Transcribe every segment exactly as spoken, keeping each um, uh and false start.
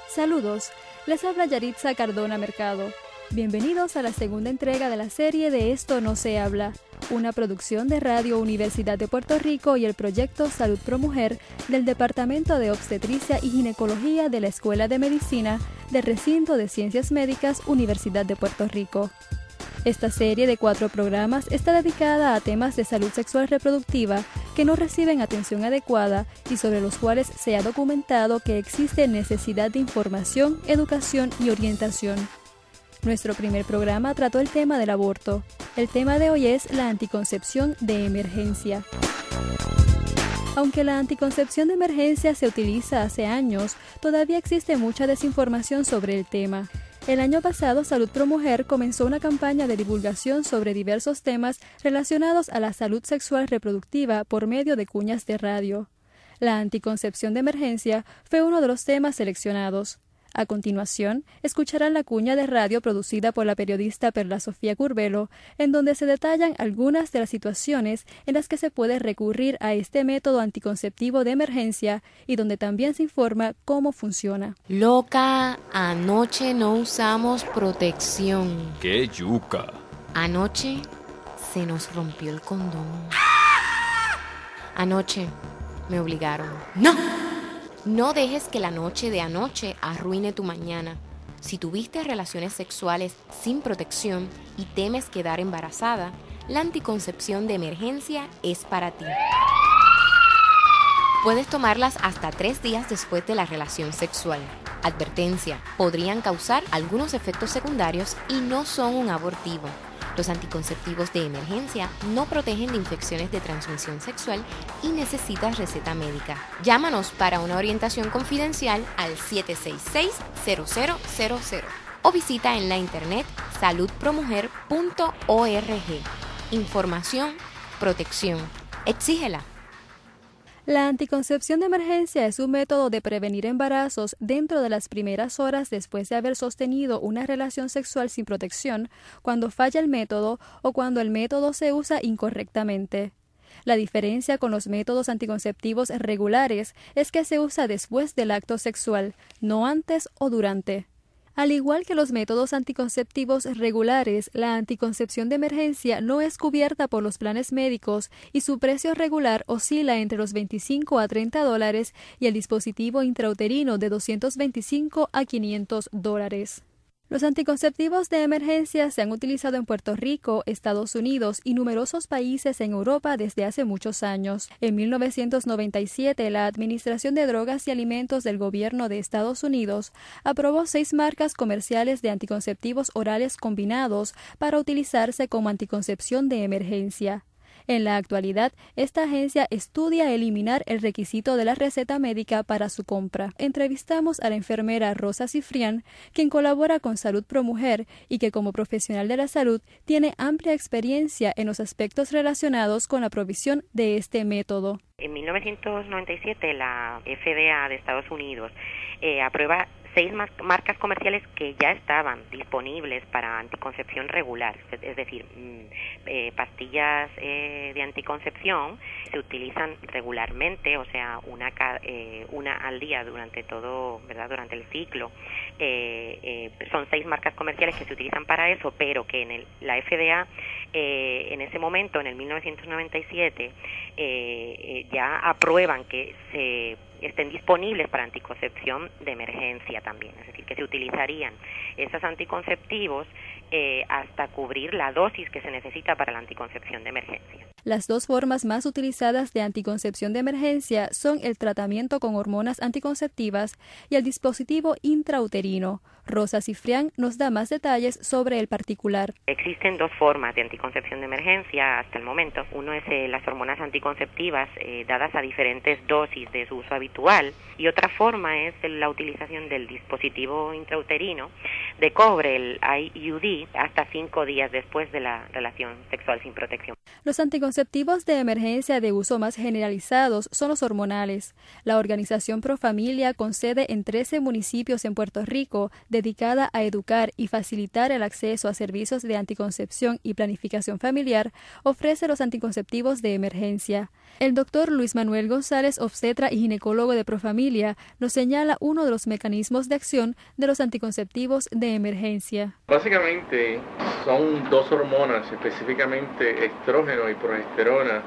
Saludos, les habla Yaritza Cardona Mercado. Bienvenidos a la segunda entrega de la serie de Esto no se habla, una producción de Radio Universidad de Puerto Rico y el proyecto Salud Pro Mujer del Departamento de Obstetricia y Ginecología de la Escuela de Medicina del Recinto de Ciencias Médicas Universidad de Puerto Rico. Esta serie de cuatro programas está dedicada a temas de salud sexual reproductiva que no reciben atención adecuada y sobre los cuales se ha documentado que existe necesidad de información, educación y orientación. Nuestro primer programa trató el tema del aborto. El tema de hoy es la anticoncepción de emergencia. Aunque la anticoncepción de emergencia se utiliza hace años, todavía existe mucha desinformación sobre el tema. El año pasado, Salud Pro Mujer comenzó una campaña de divulgación sobre diversos temas relacionados a la salud sexual reproductiva por medio de cuñas de radio. La anticoncepción de emergencia fue uno de los temas seleccionados. A continuación, escucharán la cuña de radio producida por la periodista Perla Sofía Curbelo, en donde se detallan algunas de las situaciones en las que se puede recurrir a este método anticonceptivo de emergencia y donde también se informa cómo funciona. Loca, anoche no usamos protección. ¡Qué yuca! Anoche se nos rompió el condón. Anoche me obligaron. ¡No! No dejes que la noche de anoche arruine tu mañana. Si tuviste relaciones sexuales sin protección y temes quedar embarazada, la anticoncepción de emergencia es para ti. Puedes tomarlas hasta tres días después de la relación sexual. Advertencia: podrían causar algunos efectos secundarios y no son un abortivo. Los anticonceptivos de emergencia no protegen de infecciones de transmisión sexual y necesitas receta médica. Llámanos para una orientación confidencial al siete seis seis, cero cero cero cero o visita en la internet salud pro mujer punto org. Información, protección. Exígela. La anticoncepción de emergencia es un método de prevenir embarazos dentro de las primeras horas después de haber sostenido una relación sexual sin protección, cuando falla el método o cuando el método se usa incorrectamente. La diferencia con los métodos anticonceptivos regulares es que se usa después del acto sexual, no antes o durante. Al igual que los métodos anticonceptivos regulares, la anticoncepción de emergencia no es cubierta por los planes médicos y su precio regular oscila entre los veinticinco a treinta dólares y el dispositivo intrauterino de doscientos veinticinco a quinientos dólares. Los anticonceptivos de emergencia se han utilizado en Puerto Rico, Estados Unidos y numerosos países en Europa desde hace muchos años. En mil novecientos noventa y siete, la Administración de Drogas y Alimentos del Gobierno de Estados Unidos aprobó seis marcas comerciales de anticonceptivos orales combinados para utilizarse como anticoncepción de emergencia. En la actualidad, esta agencia estudia eliminar el requisito de la receta médica para su compra. Entrevistamos a la enfermera Rosa Cifrián, quien colabora con Salud Pro Mujer y que como profesional de la salud tiene amplia experiencia en los aspectos relacionados con la provisión de este método. En mil novecientos noventa y siete, la F D A de Estados Unidos eh, aprueba seis marcas comerciales que ya estaban disponibles para anticoncepción regular, es decir, eh, pastillas eh, de anticoncepción se utilizan regularmente, o sea, una eh, una al día durante todo, ¿verdad? Durante el ciclo. Eh, eh, son seis marcas comerciales que se utilizan para eso, pero que en el, la F D A eh, en ese momento, en el mil novecientos noventa y siete, eh, eh, ya aprueban que se estén disponibles para anticoncepción de emergencia también, es decir, que se utilizarían esos anticonceptivos eh, hasta cubrir la dosis que se necesita para la anticoncepción de emergencia. Las dos formas más utilizadas de anticoncepción de emergencia son el tratamiento con hormonas anticonceptivas y el dispositivo intrauterino. Rosa Cifrián nos da más detalles sobre el particular. Existen dos formas de anticoncepción de emergencia hasta el momento. Uno es eh, las hormonas anticonceptivas eh, dadas a diferentes dosis de su uso habitual, y otra forma es la utilización del dispositivo intrauterino de cobre, el I U D, hasta cinco días después de la relación sexual sin protección. Los anticonceptivos de emergencia de uso más generalizados son los hormonales. La Organización Pro Familia, con sede en trece municipios en Puerto Rico, dedicada a educar y facilitar el acceso a servicios de anticoncepción y planificación familiar, ofrece los anticonceptivos de emergencia. El doctor Luis Manuel González, obstetra y ginecólogo de Pro Familia, nos señala uno de los mecanismos de acción de los anticonceptivos de emergencia. Básicamente son dos hormonas, específicamente estrógeno y progesterona,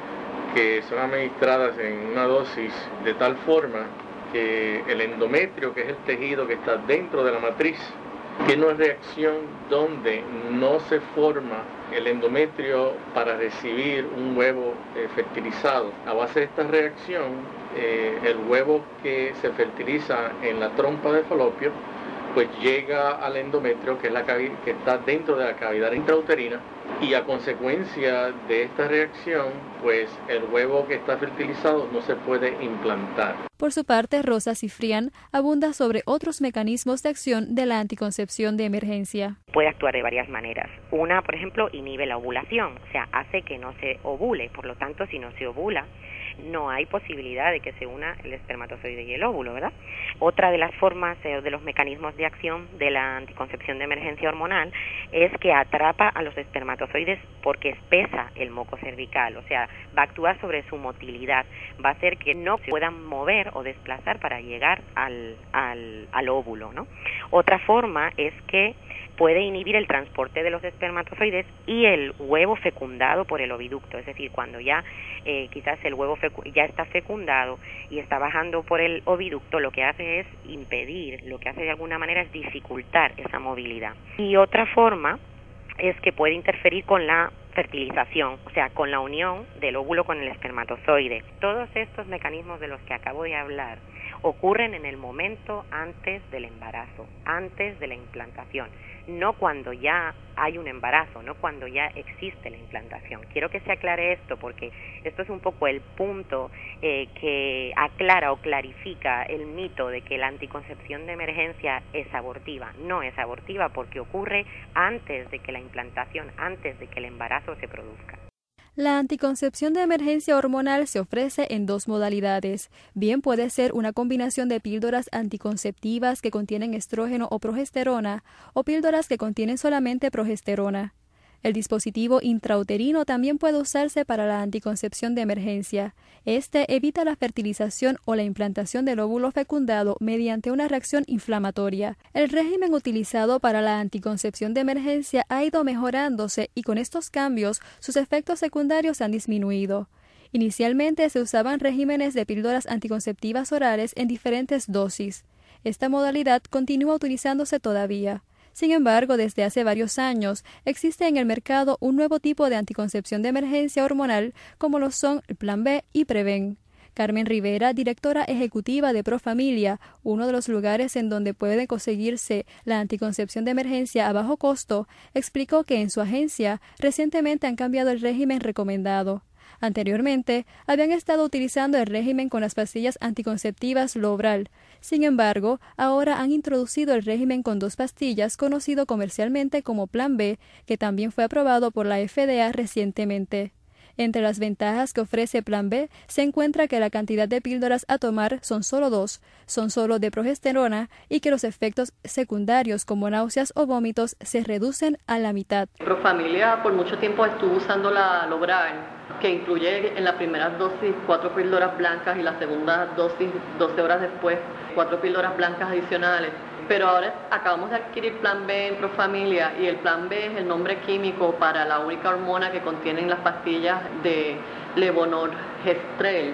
que son administradas en una dosis de tal forma que el endometrio, que es el tejido que está dentro de la matriz, tiene una reacción donde no se forma el endometrio para recibir un huevo eh, fertilizado. A base de esta reacción, eh, el huevo que se fertiliza en la trompa de falopio pues llega al endometrio, que es la cavi- que está dentro de la cavidad intrauterina, y a consecuencia de esta reacción, pues el huevo que está fertilizado no se puede implantar. Por su parte, Rosa Cifrián abunda sobre otros mecanismos de acción de la anticoncepción de emergencia. Puede actuar de varias maneras. Una, por ejemplo, inhibe la ovulación, o sea, hace que no se ovule. Por lo tanto, si no se ovula, no hay posibilidad de que se una el espermatozoide y el óvulo, ¿verdad? Otra de las formas o eh, de los mecanismos de acción de la anticoncepción de emergencia hormonal es que atrapa a los espermatozoides porque espesa el moco cervical, o sea, va a actuar sobre su motilidad, va a hacer que no se puedan mover o desplazar para llegar al, al, al óvulo, ¿no? Otra forma es que puede inhibir el transporte de los espermatozoides y el huevo fecundado por el oviducto, es decir, cuando ya eh, quizás el huevo fecu- ya está fecundado y está bajando por el oviducto, lo que hace es impedir, lo que hace de alguna manera es dificultar esa movilidad. Y otra forma es que puede interferir con la fertilización, o sea, con la unión del óvulo con el espermatozoide. Todos estos mecanismos de los que acabo de hablar ocurren en el momento antes del embarazo, antes de la implantación, no cuando ya hay un embarazo, no cuando ya existe la implantación. Quiero que se aclare esto porque esto es un poco el punto eh, que aclara o clarifica el mito de que la anticoncepción de emergencia es abortiva. No es abortiva porque ocurre antes de que la implantación, antes de que el embarazo se produzca. La anticoncepción de emergencia hormonal se ofrece en dos modalidades. Bien puede ser una combinación de píldoras anticonceptivas que contienen estrógeno o progesterona o píldoras que contienen solamente progesterona. El dispositivo intrauterino también puede usarse para la anticoncepción de emergencia. Este evita la fertilización o la implantación del óvulo fecundado mediante una reacción inflamatoria. El régimen utilizado para la anticoncepción de emergencia ha ido mejorándose y con estos cambios sus efectos secundarios han disminuido. Inicialmente se usaban regímenes de píldoras anticonceptivas orales en diferentes dosis. Esta modalidad continúa utilizándose todavía. Sin embargo, desde hace varios años existe en el mercado un nuevo tipo de anticoncepción de emergencia hormonal como lo son el Plan B y Preven. Carmen Rivera, directora ejecutiva de Pro Familia, uno de los lugares en donde puede conseguirse la anticoncepción de emergencia a bajo costo, explicó que en su agencia recientemente han cambiado el régimen recomendado. Anteriormente, habían estado utilizando el régimen con las pastillas anticonceptivas Lobral. Sin embargo, ahora han introducido el régimen con dos pastillas conocido comercialmente como Plan B, que también fue aprobado por la F D A recientemente. Entre las ventajas que ofrece Plan B se encuentra que la cantidad de píldoras a tomar son solo dos, son solo de progesterona y que los efectos secundarios como náuseas o vómitos se reducen a la mitad. Pro Familia por mucho tiempo estuvo usando la Lobral, que incluye en la primera dosis cuatro píldoras blancas y la segunda dosis doce horas después cuatro píldoras blancas adicionales. Pero ahora acabamos de adquirir Plan B en Pro Familia y el Plan B es el nombre químico para la única hormona que contienen las pastillas de levonorgestrel.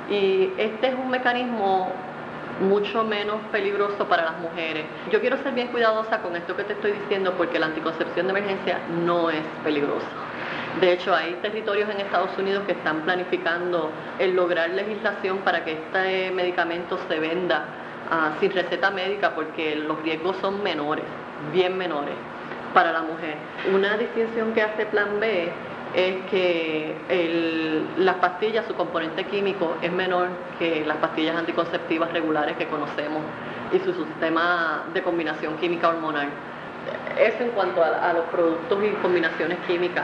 Y este es un mecanismo mucho menos peligroso para las mujeres. Yo quiero ser bien cuidadosa con esto que te estoy diciendo porque la anticoncepción de emergencia no es peligrosa. De hecho, hay territorios en Estados Unidos que están planificando el lograr legislación para que este medicamento se venda uh, sin receta médica porque los riesgos son menores, bien menores para la mujer. Una distinción que hace Plan B es que el, las pastillas, su componente químico es menor que las pastillas anticonceptivas regulares que conocemos y su sistema de combinación química hormonal. Eso en cuanto a, a los productos y combinaciones químicas.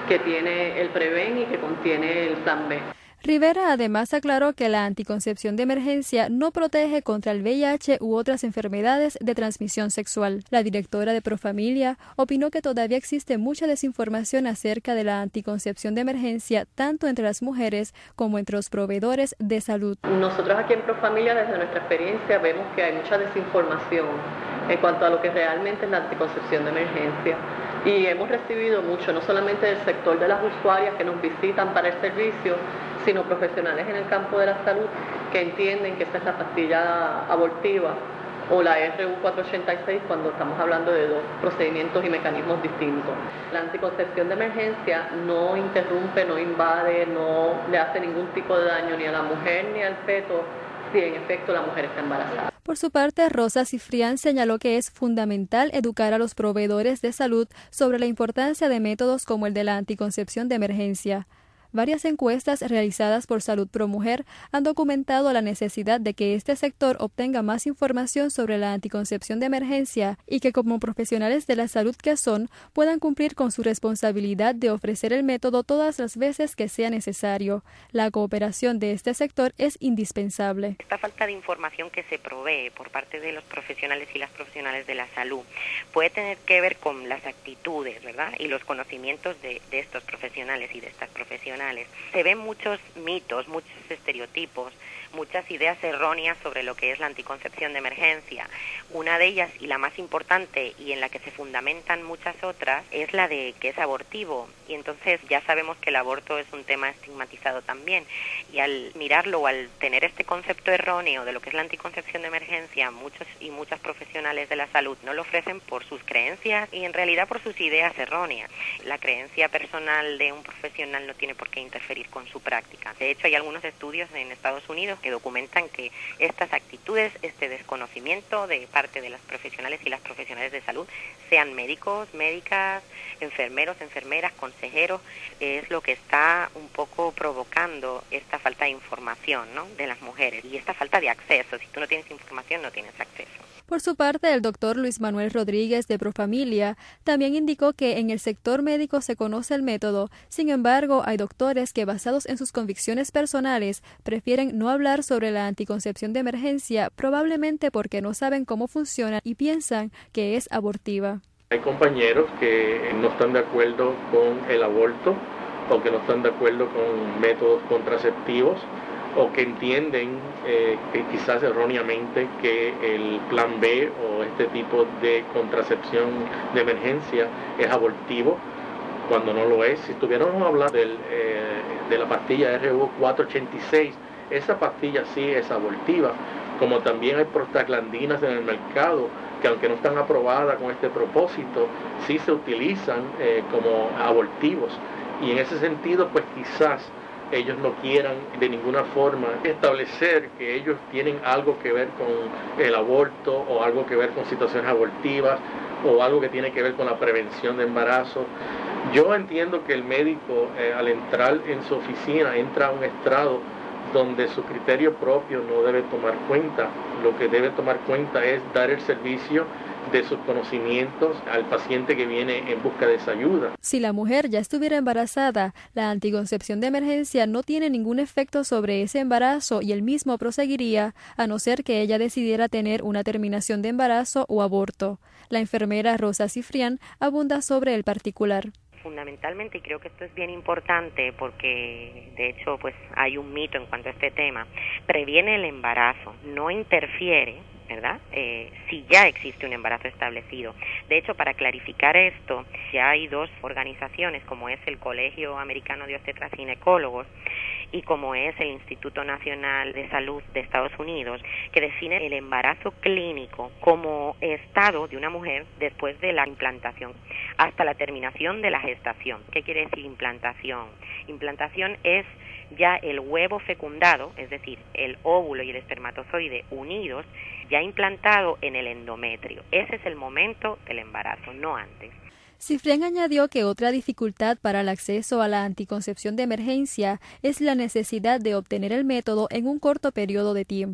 que tiene el Preven y que contiene el Plan B. Rivera además aclaró que la anticoncepción de emergencia no protege contra el V I H u otras enfermedades de transmisión sexual. La directora de Profamilia opinó que todavía existe mucha desinformación acerca de la anticoncepción de emergencia tanto entre las mujeres como entre los proveedores de salud. Nosotros aquí en Profamilia, desde nuestra experiencia, vemos que hay mucha desinformación en cuanto a lo que realmente es la anticoncepción de emergencia. Y hemos recibido mucho, no solamente del sector de las usuarias que nos visitan para el servicio, sino profesionales en el campo de la salud que entienden que esta es la pastilla abortiva o la R U cuatrocientos ochenta y seis cuando estamos hablando de dos procedimientos y mecanismos distintos. La anticoncepción de emergencia no interrumpe, no invade, no le hace ningún tipo de daño ni a la mujer ni al feto si en efecto la mujer está embarazada. Por su parte, Rosa Cifrián señaló que es fundamental educar a los proveedores de salud sobre la importancia de métodos como el de la anticoncepción de emergencia. Varias encuestas realizadas por Salud Pro Mujer han documentado la necesidad de que este sector obtenga más información sobre la anticoncepción de emergencia y que como profesionales de la salud que son, puedan cumplir con su responsabilidad de ofrecer el método todas las veces que sea necesario. La cooperación de este sector es indispensable. Esta falta de información que se provee por parte de los profesionales y las profesionales de la salud puede tener que ver con las actitudes, ¿verdad? Y los conocimientos de, de estos profesionales y de estas profesionales. Se ven muchos mitos, muchos estereotipos, muchas ideas erróneas sobre lo que es la anticoncepción de emergencia. Una de ellas, y la más importante, y en la que se fundamentan muchas otras, es la de que es abortivo. Y entonces ya sabemos que el aborto es un tema estigmatizado también. Y al mirarlo o al tener este concepto erróneo de lo que es la anticoncepción de emergencia, muchos y muchas profesionales de la salud no lo ofrecen por sus creencias y en realidad por sus ideas erróneas. La creencia personal de un profesional no tiene por qué interferir con su práctica. De hecho, hay algunos estudios en Estados Unidos que documentan que estas actitudes, este desconocimiento de parte de las profesionales y las profesionales de salud, sean médicos, médicas, enfermeros, enfermeras, consejeros, es lo que está un poco provocando esta falta de información, ¿no?, de las mujeres y esta falta de acceso. Si tú no tienes información, no tienes acceso. Por su parte, el doctor Luis Manuel Rodríguez de Profamilia también indicó que en el sector médico se conoce el método, sin embargo, hay doctores que basados en sus convicciones personales prefieren no hablar sobre la anticoncepción de emergencia, probablemente porque no saben cómo funciona y piensan que es abortiva. Hay compañeros que no están de acuerdo con el aborto o que no están de acuerdo con métodos contraceptivos o que entienden eh, que quizás erróneamente que el plan B o este tipo de contracepción de emergencia es abortivo cuando no lo es. Si estuviéramos hablando del, eh, de la pastilla R U cuatrocientos ochenta y seis, esa pastilla sí es abortiva, como también hay prostaglandinas en el mercado que aunque no están aprobadas con este propósito, sí se utilizan eh, como abortivos. Y en ese sentido, pues quizás ellos no quieran de ninguna forma establecer que ellos tienen algo que ver con el aborto o algo que ver con situaciones abortivas o algo que tiene que ver con la prevención de embarazo. Yo entiendo que el médico eh, al entrar en su oficina entra a un estrado donde su criterio propio no debe tomar cuenta. Lo que debe tomar cuenta es dar el servicio de sus conocimientos al paciente que viene en busca de esa ayuda. Si la mujer ya estuviera embarazada, la anticoncepción de emergencia no tiene ningún efecto sobre ese embarazo y el mismo proseguiría a no ser que ella decidiera tener una terminación de embarazo o aborto. La enfermera Rosa Cifrián abunda sobre el particular. Fundamentalmente, y creo que esto es bien importante porque de hecho pues hay un mito en cuanto a este tema, previene el embarazo, no interfiere, ¿verdad?, Eh, si ya existe un embarazo establecido. De hecho, para clarificar esto, ya hay dos organizaciones, como es el Colegio Americano de Obstetras y Ginecólogos y como es el Instituto Nacional de Salud de Estados Unidos, que definen el embarazo clínico como estado de una mujer después de la implantación hasta la terminación de la gestación. ¿Qué quiere decir implantación? Implantación es ya el huevo fecundado, es decir, el óvulo y el espermatozoide unidos, ya implantado en el endometrio. Ese es el momento del embarazo, no antes. Cifrián añadió que otra dificultad para el acceso a la anticoncepción de emergencia es la necesidad de obtener el método en un corto periodo de tiempo.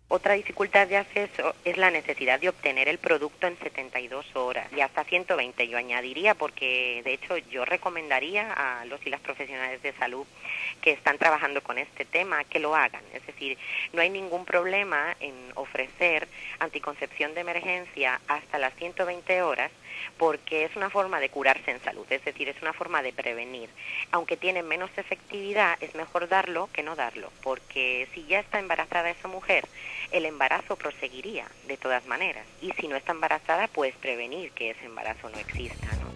Otra dificultad de acceso es la necesidad de obtener el producto en setenta y dos horas y hasta ciento veinte yo añadiría, porque de hecho yo recomendaría a los y las profesionales de salud que están trabajando con este tema que lo hagan. Es decir, no hay ningún problema en ofrecer anticoncepción de emergencia hasta las ciento veinte horas, porque es una forma de curarse en salud, es decir, es una forma de prevenir. Aunque tiene menos efectividad, es mejor darlo que no darlo, porque si ya está embarazada esa mujer, el embarazo proseguiría de todas maneras. Y si no está embarazada, pues prevenir que ese embarazo no exista, ¿no?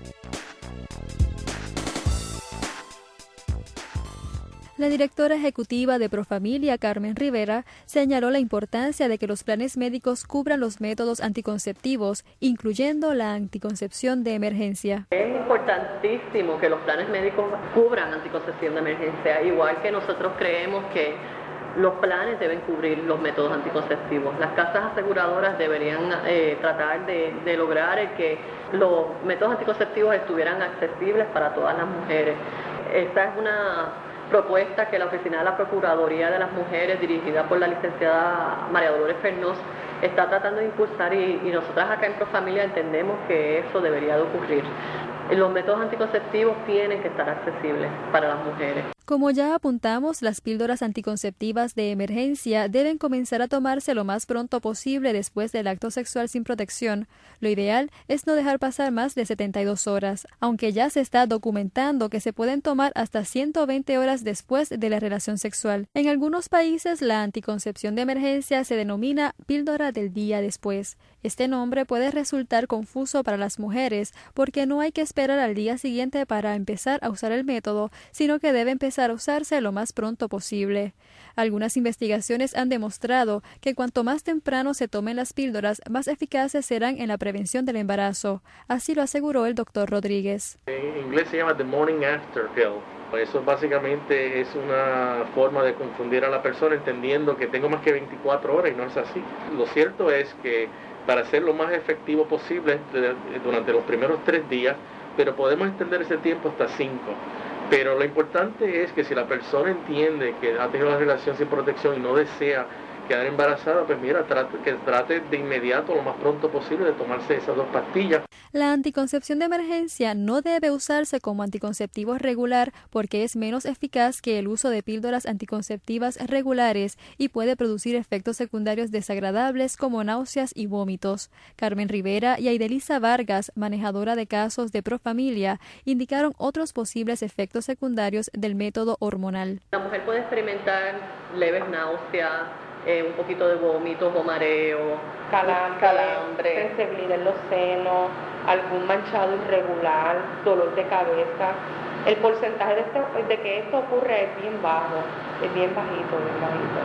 La directora ejecutiva de Profamilia, Carmen Rivera, señaló la importancia de que los planes médicos cubran los métodos anticonceptivos, incluyendo la anticoncepción de emergencia. Es importantísimo que los planes médicos cubran anticoncepción de emergencia, igual que nosotros creemos que los planes deben cubrir los métodos anticonceptivos. Las casas aseguradoras deberían eh, tratar de, de lograr el que los métodos anticonceptivos estuvieran accesibles para todas las mujeres. Esta es una propuesta que la Oficina de la Procuraduría de las Mujeres, dirigida por la licenciada María Dolores Fernós, está tratando de impulsar y, y nosotras acá en Profamilia entendemos que eso debería de ocurrir. Los métodos anticonceptivos tienen que estar accesibles para las mujeres. Como ya apuntamos, las píldoras anticonceptivas de emergencia deben comenzar a tomarse lo más pronto posible después del acto sexual sin protección. Lo ideal es no dejar pasar más de setenta y dos horas, aunque ya se está documentando que se pueden tomar hasta ciento veinte horas después de la relación sexual. En algunos países, la anticoncepción de emergencia se denomina píldora del día después. Este nombre puede resultar confuso para las mujeres porque no hay que esperar al día siguiente para empezar a usar el método, sino que debe empezar a usarse lo más pronto posible. Algunas investigaciones han demostrado que cuanto más temprano se tomen las píldoras, más eficaces serán en la prevención del embarazo. Así lo aseguró el doctor Rodríguez. En inglés se llama the morning after pill. Eso básicamente es una forma de confundir a la persona entendiendo que tengo más que veinticuatro horas y no es así. Lo cierto es que para ser lo más efectivo posible durante los primeros tres días, pero podemos extender ese tiempo hasta cinco. Pero lo importante es que si la persona entiende que ha tenido una relación sin protección y no desea quedar embarazada, pues mira, trate, que trate de inmediato, lo más pronto posible, de tomarse esas dos pastillas. La anticoncepción de emergencia no debe usarse como anticonceptivo regular porque es menos eficaz que el uso de píldoras anticonceptivas regulares y puede producir efectos secundarios desagradables como náuseas y vómitos. Carmen Rivera y Aidelisa Vargas, manejadora de casos de Profamilia, indicaron otros posibles efectos secundarios del método hormonal. La mujer puede experimentar leves náuseas, Eh, un poquito de vómitos o mareo, calambre, calambre, sensibilidad en los senos, algún manchado irregular, dolor de cabeza. El porcentaje de, este, de que esto ocurre es bien bajo, es bien bajito, bien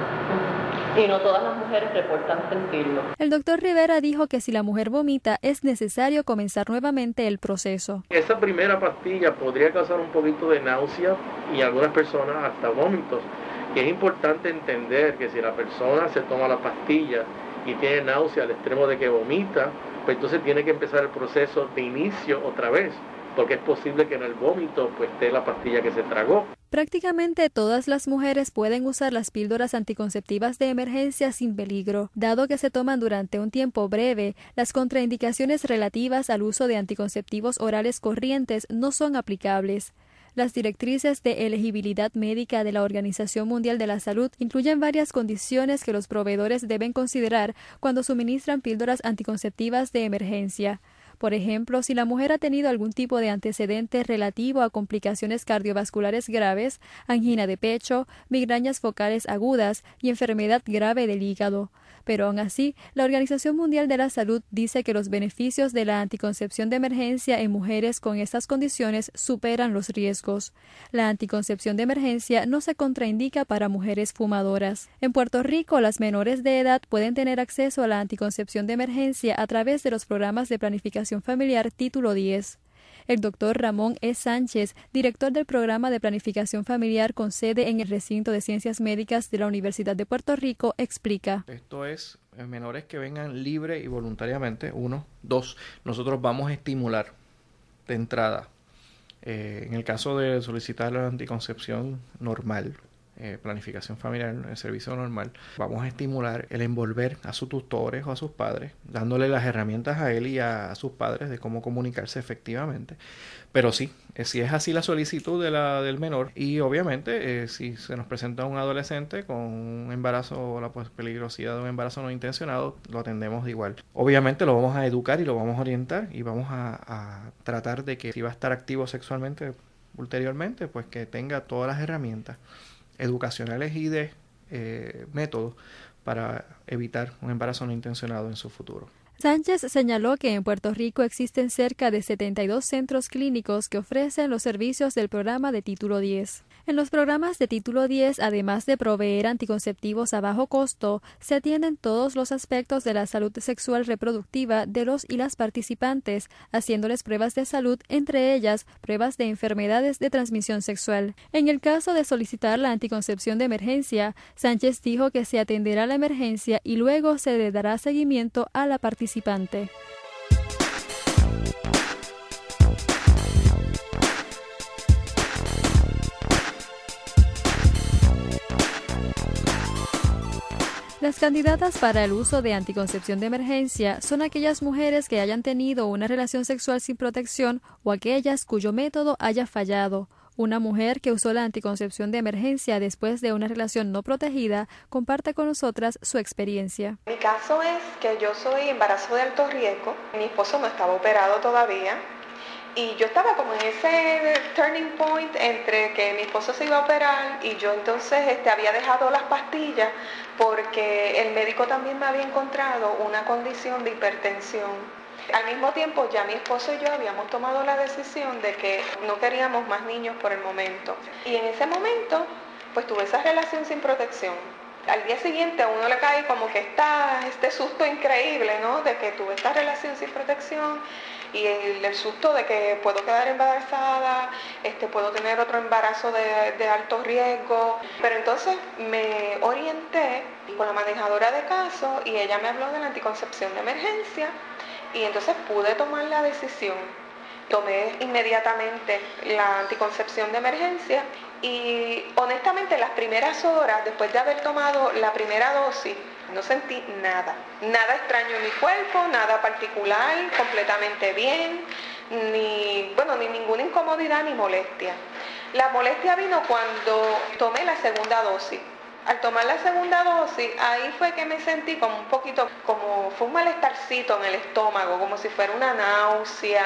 bajito. Y no todas las mujeres reportan sentirlo. El doctor Rivera dijo que si la mujer vomita, es necesario comenzar nuevamente el proceso. Esa primera pastilla podría causar un poquito de náusea y algunas personas hasta vómitos. Y es importante entender que si la persona se toma la pastilla y tiene náusea al extremo de que vomita, pues entonces tiene que empezar el proceso de inicio otra vez, porque es posible que en el vómito pues esté la pastilla que se tragó. Prácticamente todas las mujeres pueden usar las píldoras anticonceptivas de emergencia sin peligro. Dado que se toman durante un tiempo breve, las contraindicaciones relativas al uso de anticonceptivos orales corrientes no son aplicables. Las directrices de elegibilidad médica de la Organización Mundial de la Salud incluyen varias condiciones que los proveedores deben considerar cuando suministran píldoras anticonceptivas de emergencia. Por ejemplo, si la mujer ha tenido algún tipo de antecedente relativo a complicaciones cardiovasculares graves, angina de pecho, migrañas focales agudas y enfermedad grave del hígado. Pero aún así, la Organización Mundial de la Salud dice que los beneficios de la anticoncepción de emergencia en mujeres con estas condiciones superan los riesgos. La anticoncepción de emergencia no se contraindica para mujeres fumadoras. En Puerto Rico, las menores de edad pueden tener acceso a la anticoncepción de emergencia a través de los programas de planificación familiar Título diez. El doctor Ramón E. Sánchez, director del programa de planificación familiar con sede en el recinto de Ciencias Médicas de la Universidad de Puerto Rico, explica. Esto es menores que vengan libre y voluntariamente, uno. Dos, nosotros vamos a estimular de entrada. Eh, en el caso de solicitar la anticoncepción normal, eh, planificación familiar, el servicio normal, vamos a estimular el envolver a sus tutores o a sus padres, dándole las herramientas a él y a, a sus padres de cómo comunicarse efectivamente. Pero sí, eh, si es así la solicitud de la, del menor, y obviamente eh, si se nos presenta un adolescente con un embarazo o la pues, peligrosidad de un embarazo no intencionado, lo atendemos de igual. Obviamente lo vamos a educar y lo vamos a orientar y vamos a, a tratar de que si va a estar activo sexualmente ulteriormente, pues que tenga todas las herramientas educacionales y de eh, métodos para evitar un embarazo no intencionado en su futuro. Sánchez señaló que en Puerto Rico existen cerca de setenta y dos centros clínicos que ofrecen los servicios del programa de Título diez. En los programas de Título diez, además de proveer anticonceptivos a bajo costo, se atienden todos los aspectos de la salud sexual reproductiva de los y las participantes, haciéndoles pruebas de salud, entre ellas pruebas de enfermedades de transmisión sexual. En el caso de solicitar la anticoncepción de emergencia, Sánchez dijo que se atenderá la emergencia y luego se le dará seguimiento a la participante. Las candidatas para el uso de anticoncepción de emergencia son aquellas mujeres que hayan tenido una relación sexual sin protección o aquellas cuyo método haya fallado. Una mujer que usó la anticoncepción de emergencia después de una relación no protegida comparte con nosotras su experiencia. Mi caso es que yo soy embarazo de alto riesgo, mi esposo no estaba operado todavía y yo estaba como en ese turning point entre que mi esposo se iba a operar y yo entonces este, había dejado las pastillas porque el médico también me había encontrado una condición de hipertensión. Al mismo tiempo, ya mi esposo y yo habíamos tomado la decisión de que no queríamos más niños por el momento. Y en ese momento, pues tuve esa relación sin protección. Al día siguiente a uno le cae como que está este susto increíble, ¿no? De que tuve esta relación sin protección y el, el susto de que puedo quedar embarazada, este, puedo tener otro embarazo de, de alto riesgo. Pero entonces me orienté con la manejadora de caso y ella me habló de la anticoncepción de emergencia. Y entonces pude tomar la decisión. Tomé inmediatamente la anticoncepción de emergencia y honestamente las primeras horas, después de haber tomado la primera dosis, no sentí nada. Nada extraño en mi cuerpo, nada particular, completamente bien, ni, bueno, ni ninguna incomodidad ni molestia. La molestia vino cuando tomé la segunda dosis. Al tomar la segunda dosis, ahí fue que me sentí como un poquito, como fue un malestarcito en el estómago, como si fuera una náusea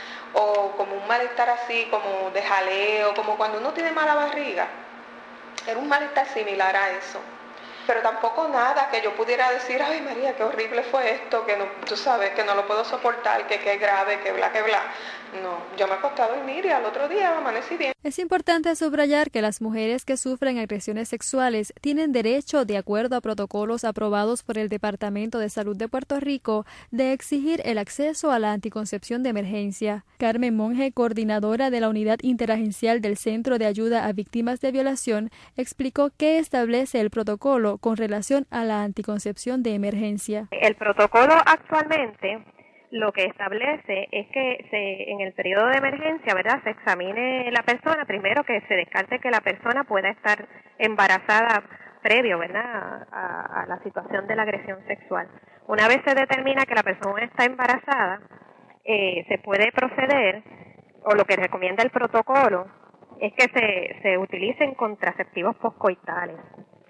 o como un malestar así, como de jaleo, como cuando uno tiene mala barriga. Era un malestar similar a eso. Pero tampoco nada que yo pudiera decir, ay María, qué horrible fue esto, que no, tú sabes, que no lo puedo soportar, que qué grave, que bla, que bla. No, yo me acosté a dormir y al otro día amanecí bien. Es importante subrayar que las mujeres que sufren agresiones sexuales tienen derecho, de acuerdo a protocolos aprobados por el Departamento de Salud de Puerto Rico, de exigir el acceso a la anticoncepción de emergencia. Carmen Monge, coordinadora de la Unidad Interagencial del Centro de Ayuda a Víctimas de Violación, explicó qué establece el protocolo con relación a la anticoncepción de emergencia. El protocolo actualmente lo que establece es que se, en el periodo de emergencia, ¿verdad?, se examine la persona, primero que se descarte que la persona pueda estar embarazada previo, ¿verdad?, a, a la situación de la agresión sexual. Una vez se determina que la persona está embarazada, eh, se puede proceder, o lo que recomienda el protocolo, es que se, se utilicen contraceptivos poscoitales.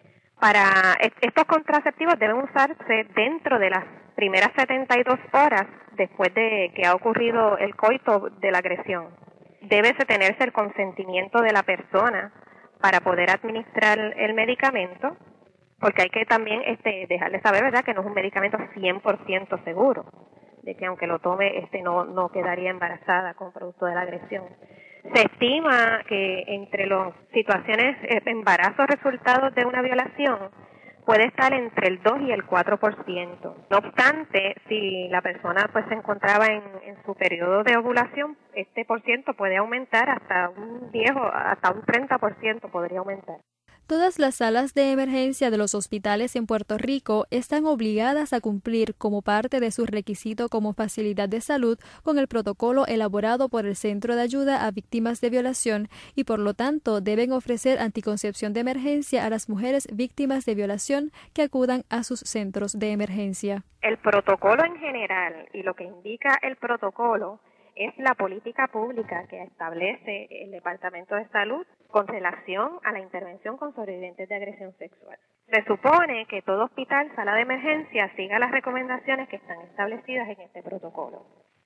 Para estos contraceptivos deben usarse dentro de las primeras setenta y dos horas después de que ha ocurrido el coito de la agresión. Debe tenerse el consentimiento de la persona para poder administrar el medicamento, porque hay que también este, dejarle saber, ¿verdad?, que no es un medicamento cien por ciento seguro, de que aunque lo tome este no, no quedaría embarazada con producto de la agresión. Se estima que entre las situaciones, eh, embarazos resultados de una violación, puede estar entre el dos y el cuatro por ciento. No obstante, si la persona pues se encontraba en, en su periodo de ovulación, este por ciento puede aumentar hasta un diez o hasta un treinta por ciento podría aumentar. Todas las salas de emergencia de los hospitales en Puerto Rico están obligadas a cumplir como parte de su requisito como facilidad de salud con el protocolo elaborado por el Centro de Ayuda a Víctimas de Violación y por lo tanto deben ofrecer anticoncepción de emergencia a las mujeres víctimas de violación que acudan a sus centros de emergencia. El protocolo en general y lo que indica el protocolo es la política pública que establece el Departamento de Salud con relación a la intervención con sobrevivientes de agresión sexual. Se supone que todo hospital, sala de emergencia, siga las recomendaciones que están establecidas en este protocolo.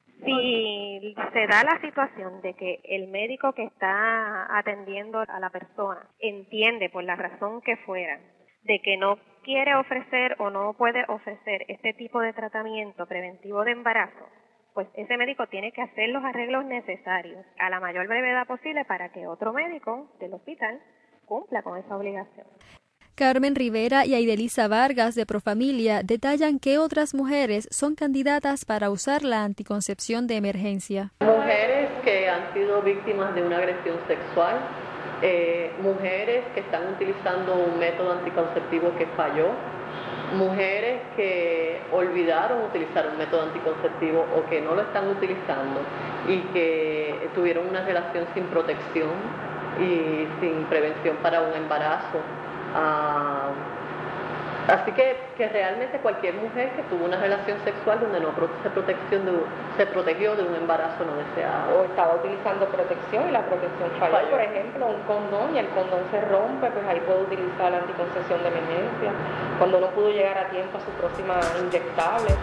Si se da la situación de que el médico que está atendiendo a la persona entiende, por la razón que fuera, de que no quiere ofrecer o no puede ofrecer este tipo de tratamiento preventivo de embarazo, pues ese médico tiene que hacer los arreglos necesarios a la mayor brevedad posible para que otro médico del hospital cumpla con esa obligación. Carmen Rivera y Aidelisa Vargas de Profamilia detallan que otras mujeres son candidatas para usar la anticoncepción de emergencia. Mujeres que han sido víctimas de una agresión sexual, eh, mujeres que están utilizando un método anticonceptivo que falló, mujeres que olvidaron utilizar un método anticonceptivo o que no lo están utilizando y que tuvieron una relación sin protección y sin prevención para un embarazo. Uh, así que, que realmente cualquier mujer que tuvo una relación sexual donde no se, protección de, se protegió de un embarazo no deseado. O estaba utilizando protección y la protección falló. falló. Por ejemplo, un condón y el condón se rompe, pues ahí puede utilizar la anticoncepción de emergencia. Cuando no pudo llegar a tiempo a su próxima inyectable.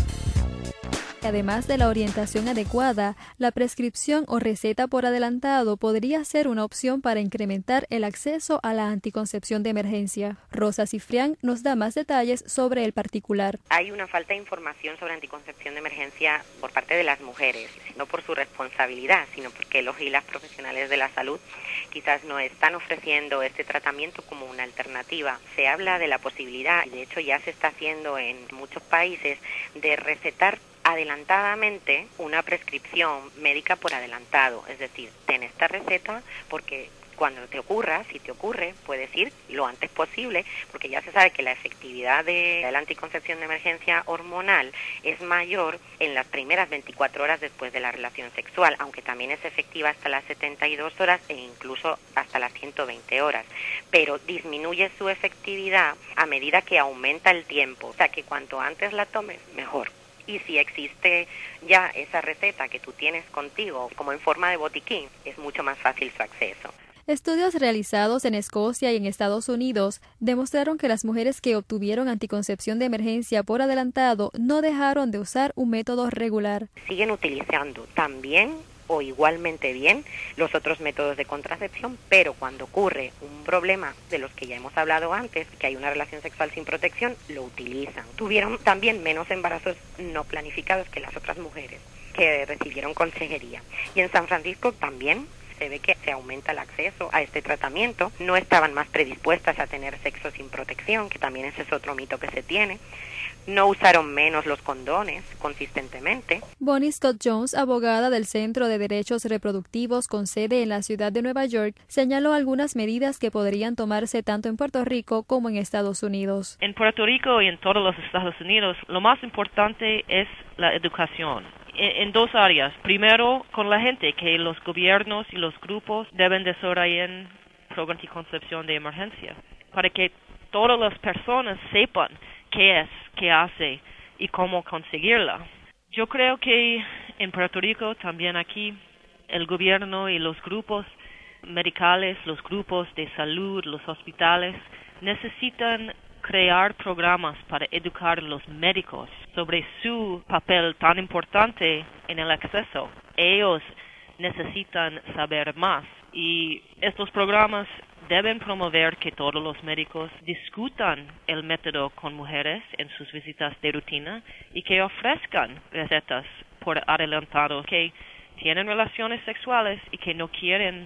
Además de la orientación adecuada, la prescripción o receta por adelantado podría ser una opción para incrementar el acceso a la anticoncepción de emergencia. Rosa Cifrián nos da más detalles sobre el particular. Hay una falta de información sobre anticoncepción de emergencia por parte de las mujeres, no por su responsabilidad, sino porque los y las profesionales de la salud quizás no están ofreciendo este tratamiento como una alternativa. Se habla de la posibilidad, y de hecho ya se está haciendo en muchos países, de recetar adelantadamente una prescripción médica por adelantado, es decir, ten esta receta porque cuando te ocurra, si te ocurre, puedes ir lo antes posible, porque ya se sabe que la efectividad de la anticoncepción de emergencia hormonal es mayor en las primeras veinticuatro horas después de la relación sexual, aunque también es efectiva hasta las setenta y dos horas e incluso hasta las ciento veinte horas, pero disminuye su efectividad a medida que aumenta el tiempo, o sea que cuanto antes la tomes, mejor. Y si existe ya esa receta que tú tienes contigo, como en forma de botiquín, es mucho más fácil su acceso. Estudios realizados en Escocia y en Estados Unidos demostraron que las mujeres que obtuvieron anticoncepción de emergencia por adelantado no dejaron de usar un método regular. Siguen utilizando también o igualmente bien los otros métodos de contracepción, pero cuando ocurre un problema de los que ya hemos hablado antes, que hay una relación sexual sin protección, lo utilizan. Tuvieron también menos embarazos no planificados que las otras mujeres que recibieron consejería. Y en San Francisco también se ve que se aumenta el acceso a este tratamiento. No estaban más predispuestas a tener sexo sin protección, que también ese es otro mito que se tiene. No usaron menos los condones consistentemente. Bonnie Scott Jones, abogada del Centro de Derechos Reproductivos con sede en la ciudad de Nueva York, señaló algunas medidas que podrían tomarse tanto en Puerto Rico como en Estados Unidos. En Puerto Rico y en todos los Estados Unidos, lo más importante es la educación. En dos áreas. Primero, con la gente, que los gobiernos y los grupos deben desarrollar programas de anticoncepción de emergencia, para que todas las personas sepan qué es, qué hace y cómo conseguirla. Yo creo que en Puerto Rico, también aquí, el gobierno y los grupos medicales, los grupos de salud, los hospitales, necesitan crear programas para educar a los médicos sobre su papel tan importante en el acceso. Ellos necesitan saber más y estos programas deben promover que todos los médicos discutan el método con mujeres en sus visitas de rutina y que ofrezcan recetas por adelantado que tienen relaciones sexuales y que no quieren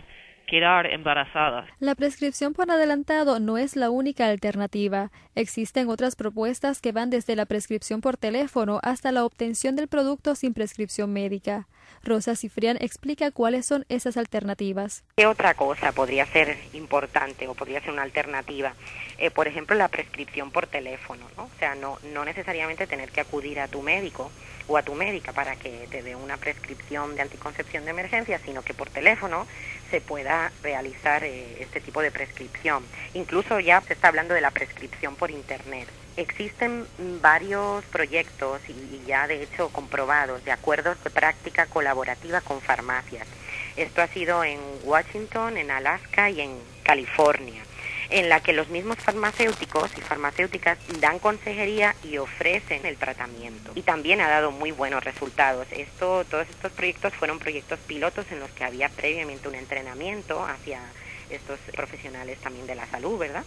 quedar embarazadas. La prescripción por adelantado no es la única alternativa. Existen otras propuestas que van desde la prescripción por teléfono hasta la obtención del producto sin prescripción médica. Rosa Cifrián explica cuáles son esas alternativas. ¿Qué otra cosa podría ser importante o podría ser una alternativa? Eh, por ejemplo, la prescripción por teléfono, ¿no? O sea, no, no necesariamente tener que acudir a tu médico o a tu médica para que te dé una prescripción de anticoncepción de emergencia, sino que por teléfono se pueda realizar eh, este tipo de prescripción. Incluso ya se está hablando de la prescripción por Internet. Existen varios proyectos y, y ya de hecho comprobados de acuerdos de práctica colaborativa con farmacias. Esto ha sido en Washington, en Alaska y en California, en la que los mismos farmacéuticos y farmacéuticas dan consejería y ofrecen el tratamiento. Y también ha dado muy buenos resultados. Esto, todos estos proyectos fueron proyectos pilotos en los que había previamente un entrenamiento hacia estos profesionales también de la salud, ¿verdad?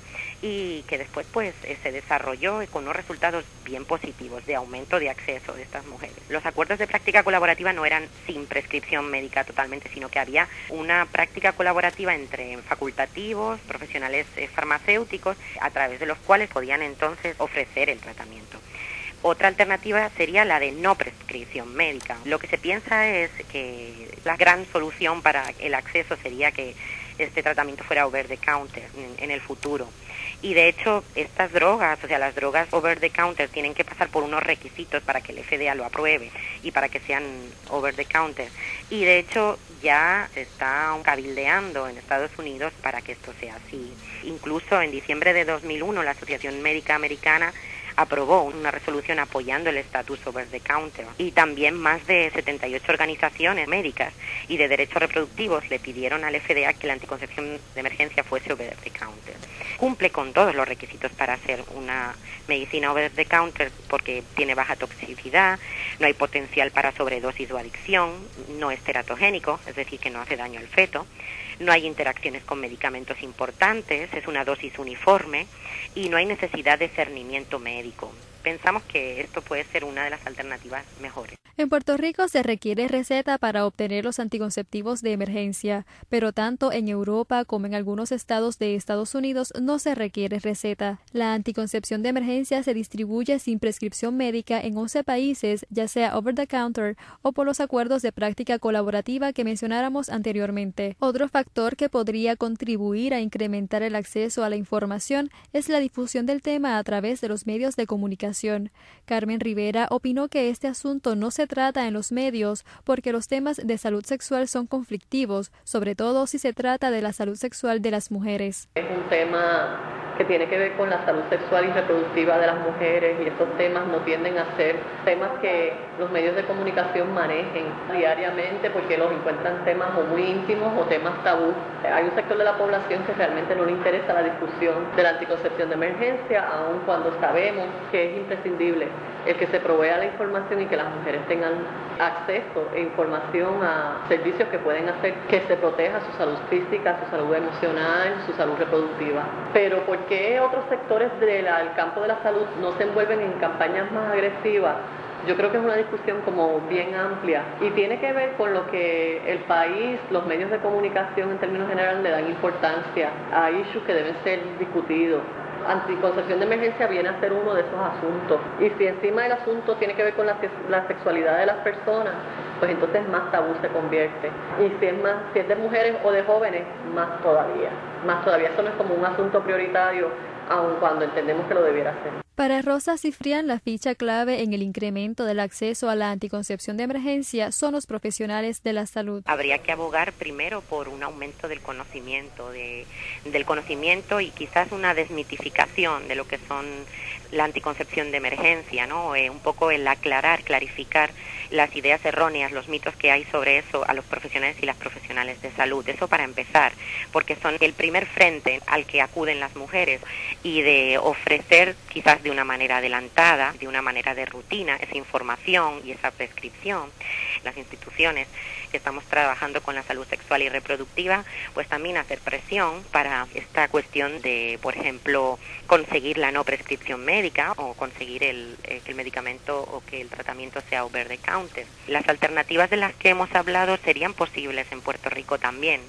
Y que después pues eh, se desarrolló con unos resultados bien positivos de aumento de acceso de estas mujeres. Los acuerdos de práctica colaborativa no eran sin prescripción médica totalmente, sino que había una práctica colaborativa entre facultativos, profesionales eh, farmacéuticos, a través de los cuales podían entonces ofrecer el tratamiento. Otra alternativa sería la de no prescripción médica. Lo que se piensa es que la gran solución para el acceso sería que este tratamiento fuera over the counter en, en el futuro. Y de hecho, estas drogas, o sea, las drogas over the counter tienen que pasar por unos requisitos para que el F D A lo apruebe y para que sean over the counter. Y de hecho, ya se está cabildeando en Estados Unidos para que esto sea así. Incluso en diciembre de dos mil uno, la Asociación Médica Americana aprobó una resolución apoyando el estatus over the counter, y también más de setenta y ocho organizaciones médicas y de derechos reproductivos le pidieron al F D A que la anticoncepción de emergencia fuese over the counter. Cumple con todos los requisitos para ser una medicina over the counter porque tiene baja toxicidad, no hay potencial para sobredosis o adicción, no es teratogénico, es decir, que no hace daño al feto, no hay interacciones con medicamentos importantes, es una dosis uniforme y no hay necesidad de cernimiento médico. Pensamos que esto puede ser una de las alternativas mejores. En Puerto Rico se requiere receta para obtener los anticonceptivos de emergencia, pero tanto en Europa como en algunos estados de Estados Unidos no se requiere receta. La anticoncepción de emergencia se distribuye sin prescripción médica en once países, ya sea over the counter o por los acuerdos de práctica colaborativa que mencionáramos anteriormente. Otro factor que podría contribuir a incrementar el acceso a la información es la difusión del tema a través de los medios de comunicación. Carmen Rivera opinó que este asunto no se trata en los medios porque los temas de salud sexual son conflictivos, sobre todo si se trata de la salud sexual de las mujeres. Es un tema que tiene que ver con la salud sexual y reproductiva de las mujeres, y estos temas no tienden a ser temas que los medios de comunicación manejen diariamente porque los encuentran temas o muy íntimos o temas tabú. Hay un sector de la población que realmente no le interesa la discusión de la anticoncepción de emergencia, aun cuando sabemos que es imprescindible el que se provea la información y que las mujeres tengan acceso e información a servicios que pueden hacer que se proteja su salud física, su salud emocional, su salud reproductiva. Pero ¿por qué otros sectores del campo de la salud no se envuelven en campañas más agresivas? Yo creo que es una discusión como bien amplia y tiene que ver con lo que el país, los medios de comunicación en términos generales le dan importancia a issues que deben ser discutidos. Anticoncepción de emergencia viene a ser uno de esos asuntos, y si encima el asunto tiene que ver con la, la sexualidad de las personas, pues entonces más tabú se convierte, y si es más, si es de mujeres o de jóvenes, más todavía, más todavía. Eso no es como un asunto prioritario, aun cuando entendemos que lo debiera ser. Para Rosa Cifrián, la ficha clave en el incremento del acceso a la anticoncepción de emergencia son los profesionales de la salud. Habría que abogar primero por un aumento del conocimiento, de, del conocimiento y quizás una desmitificación de lo que son la anticoncepción de emergencia, ¿no? Eh, un poco el aclarar, clarificar las ideas erróneas, los mitos que hay sobre eso a los profesionales y las profesionales de salud. Eso para empezar, porque son el primer frente al que acuden las mujeres, y de ofrecer quizás de una manera adelantada, de una manera de rutina, esa información y esa prescripción. Las instituciones que estamos trabajando con la salud sexual y reproductiva, pues también hacer presión para esta cuestión de, por ejemplo, conseguir la no prescripción médica o conseguir el, el, el medicamento o que el tratamiento sea over the counter. Las alternativas de las que hemos hablado serían posibles en Puerto Rico también, y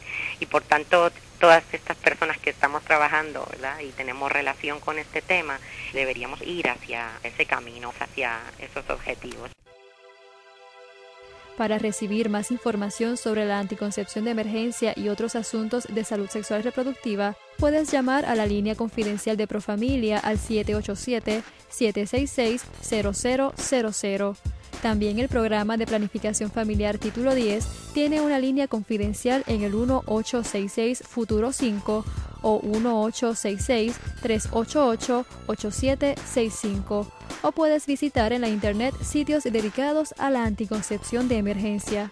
y por tanto todas estas personas que estamos trabajando, ¿verdad?, y tenemos relación con este tema, deberíamos ir hacia ese camino, hacia esos objetivos. Para recibir más información sobre la anticoncepción de emergencia y otros asuntos de salud sexual y reproductiva, puedes llamar a la línea confidencial de Profamilia al siete ocho siete, siete seis seis, cero cero cero cero. También el programa de planificación familiar título diez tiene una línea confidencial en el uno ocho seis seis Futuro cinco o uno ocho seis seis, tres ocho ocho, ocho siete seis cinco, o puedes visitar en la internet sitios dedicados a la anticoncepción de emergencia.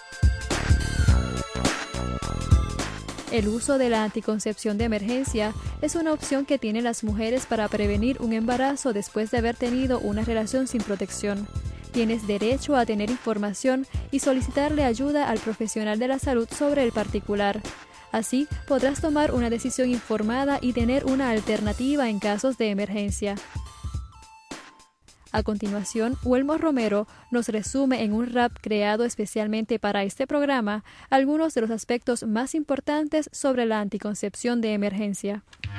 El uso de la anticoncepción de emergencia es una opción que tienen las mujeres para prevenir un embarazo después de haber tenido una relación sin protección. Tienes derecho a tener información y solicitarle ayuda al profesional de la salud sobre el particular. Así, podrás tomar una decisión informada y tener una alternativa en casos de emergencia. A continuación, Wilmer Romero nos resume en un rap creado especialmente para este programa algunos de los aspectos más importantes sobre la anticoncepción de emergencia.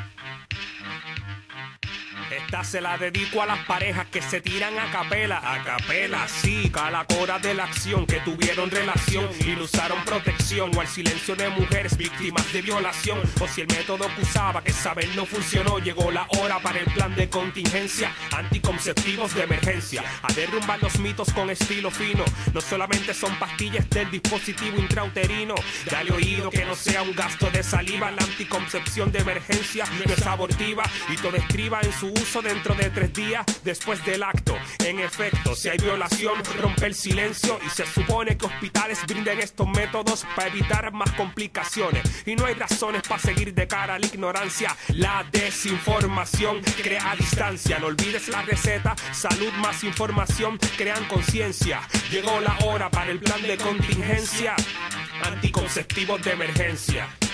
Esta se la dedico a las parejas que se tiran a capela, a capela, sí, a la hora de la acción, que tuvieron relación y no usaron protección, o al silencio de mujeres víctimas de violación, o si el método que usaba, que saber no funcionó, llegó la hora para el plan de contingencia, anticonceptivos de emergencia, a derrumbar los mitos con estilo fino, no solamente son pastillas del dispositivo intrauterino, dale oído que no sea un gasto de saliva, la anticoncepción de emergencia no es abortiva, y todo escriba en su uso dentro de tres días después del acto. En efecto, si hay violación, rompe el silencio y se supone que hospitales brinden estos métodos para evitar más complicaciones. Y no hay razones para seguir de cara a la ignorancia. La desinformación crea distancia. No olvides la receta, salud más información, crean conciencia. Llegó la hora para el plan de contingencia, anticonceptivos de emergencia.